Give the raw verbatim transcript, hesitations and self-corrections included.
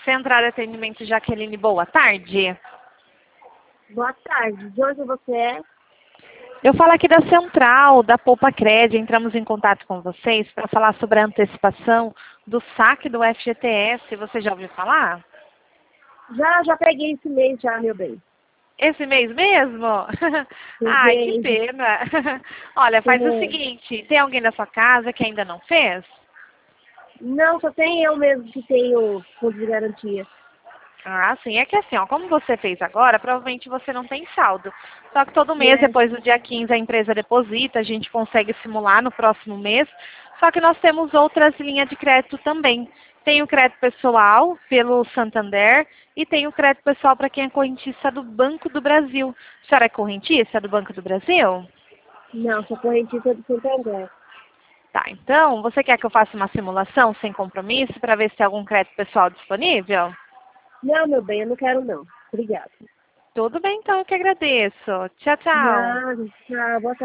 Central de Atendimento Jaqueline, boa tarde. Boa tarde. De onde você é? Eu falo aqui da Central, da Poupa Cred. Entramos em contato com vocês para falar sobre a antecipação do saque do F G T S. Você já ouviu falar? Já, já peguei esse mês já, meu bem. Esse mês mesmo? Ai, que Peguei. pena. Olha, faz o É. seguinte, tem alguém na sua casa que ainda não fez? Não, só tem eu mesmo que tenho fundo de garantia. Ah, sim. É que assim, ó, como você fez agora, provavelmente você não tem saldo. Só que todo mês, É. depois do dia quinze, a empresa deposita, a gente consegue simular no próximo mês. Só que nós temos outras linhas de crédito também. Tem o crédito pessoal pelo Santander e tem o crédito pessoal para quem é correntista do Banco do Brasil. A senhora é correntista do Banco do Brasil? Não, sou correntista do Santander. Tá, então, você quer que eu faça uma simulação sem compromisso para ver se tem algum crédito pessoal disponível? Não, meu bem, eu não quero não. Obrigada. Tudo bem, então, eu que agradeço. Tchau, tchau. Nada, tchau, boa tarde.